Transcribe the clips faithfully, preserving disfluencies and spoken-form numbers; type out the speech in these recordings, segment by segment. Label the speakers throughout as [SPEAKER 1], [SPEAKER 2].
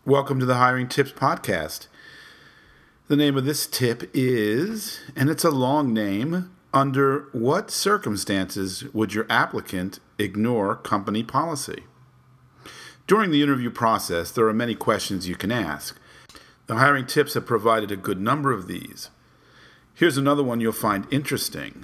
[SPEAKER 1] Welcome to the Hiring Tips Podcast. The name of this tip is, and it's a long name, under what circumstances would your applicant ignore company policy? During the interview process, there are many questions you can ask. The Hiring Tips have provided a good number of these. Here's another one you'll find interesting.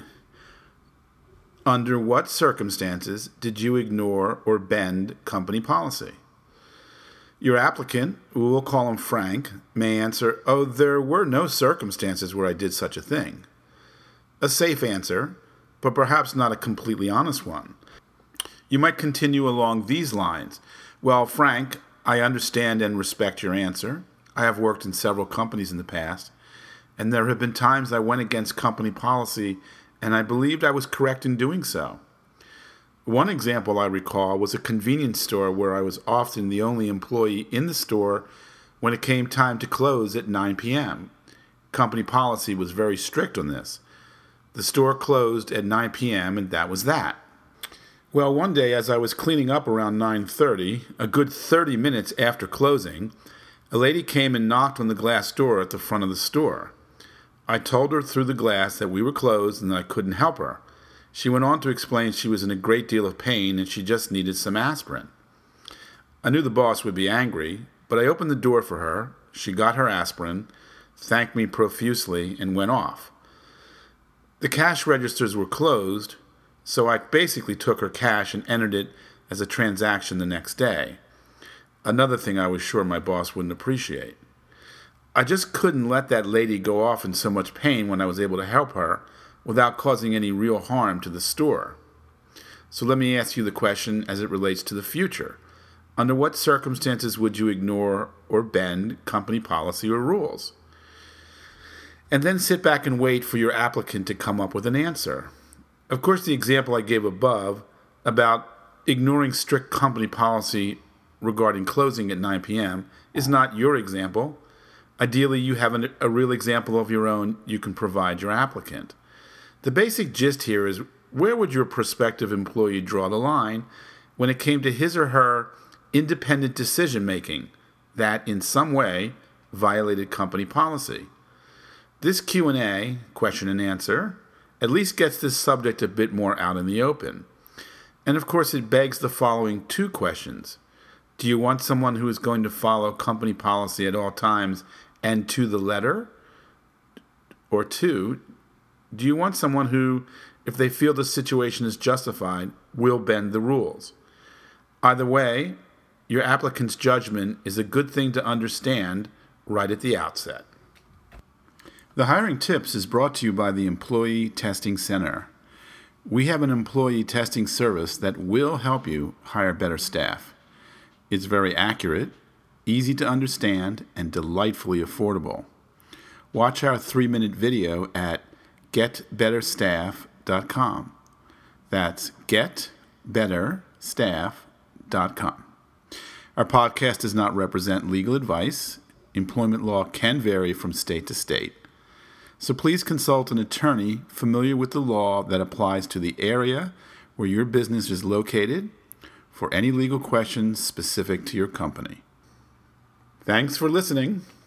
[SPEAKER 1] Under what circumstances did you ignore or bend company policy? Your applicant, we'll call him Frank, may answer, oh, there were no circumstances where I did such a thing. A safe answer, but perhaps not a completely honest one. You might continue along these lines. Well, Frank, I understand and respect your answer. I have worked in several companies in the past, and there have been times I went against company policy, and I believed I was correct in doing so. One example I recall was a convenience store where I was often the only employee in the store when it came time to close at nine p.m. Company policy was very strict on this. The store closed at nine p.m. and that was that. Well, one day as I was cleaning up around nine thirty, a good thirty minutes after closing, a lady came and knocked on the glass door at the front of the store. I told her through the glass that we were closed and that I couldn't help her. She went on to explain she was in a great deal of pain and she just needed some aspirin. I knew the boss would be angry, but I opened the door for her. She got her aspirin, thanked me profusely, and went off. The cash registers were closed, so I basically took her cash and entered it as a transaction the next day. Another thing I was sure my boss wouldn't appreciate. I just couldn't let that lady go off in so much pain when I was able to help her without causing any real harm to the store. So let me ask you the question as it relates to the future. Under what circumstances would you ignore or bend company policy or rules? And then sit back and wait for your applicant to come up with an answer. Of course, the example I gave above about ignoring strict company policy regarding closing at nine p.m. is not your example. Ideally, you have an, a real example of your own you can provide your applicant. The basic gist here is, where would your prospective employee draw the line when it came to his or her independent decision-making that, in some way, violated company policy? This Q and A, question and answer, at least gets this subject a bit more out in the open. And of course, it begs the following two questions. Do you want someone who is going to follow company policy at all times and to the letter? Or two, do you want someone who, if they feel the situation is justified, will bend the rules? Either way, your applicant's judgment is a good thing to understand right at the outset. The Hiring Tips is brought to you by the Employee Testing Center. We have an employee testing service that will help you hire better staff. It's very accurate, easy to understand, and delightfully affordable. Watch our three-minute video at get better staff dot com. That's get better staff dot com. Our podcast does not represent legal advice. Employment law can vary from state to state. So please consult an attorney familiar with the law that applies to the area where your business is located for any legal questions specific to your company. Thanks for listening.